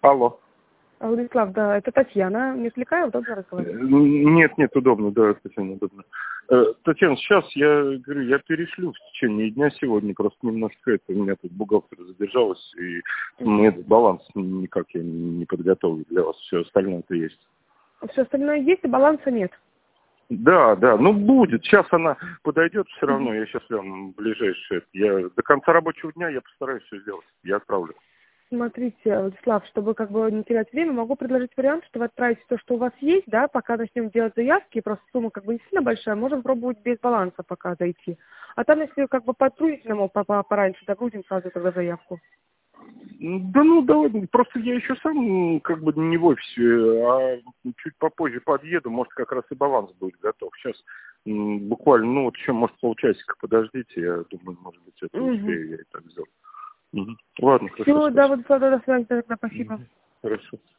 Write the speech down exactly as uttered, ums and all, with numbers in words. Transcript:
Алло. Владислав, да, это Татьяна. Не отвлекаю, удобно разговаривать? Нет, нет, удобно, да, Татьяна, удобно. Э, Татьяна, сейчас я говорю, я перешлю в течение дня сегодня, просто немножко это, у меня тут бухгалтер задержалась, и мне этот баланс никак я не подготовлю для вас, все остальное-то есть. Все остальное есть, а баланса нет? Да, да, ну будет, сейчас она подойдет все равно, я сейчас прям ближайшее, я до конца рабочего дня я постараюсь все сделать, я отправлю. Смотрите, Владислав, чтобы как бы не терять время, могу предложить вариант, что вы отправите то, что у вас есть, да, пока начнем делать заявки, просто сумма как бы не сильно большая, можем пробовать без баланса пока зайти. А там, если как бы потрудите нам пораньше, догрузим сразу тогда заявку. Да ну давай, просто я еще сам как бы не в офисе, а чуть попозже подъеду, может как раз и баланс будет готов. Сейчас буквально, ну вот еще может полчасика подождите, я думаю, может быть это Угу. успею я и так сделать. Угу. Ладно, хорошо. Все, да, Владислав, до свидания, тогда спасибо. Угу. Хорошо.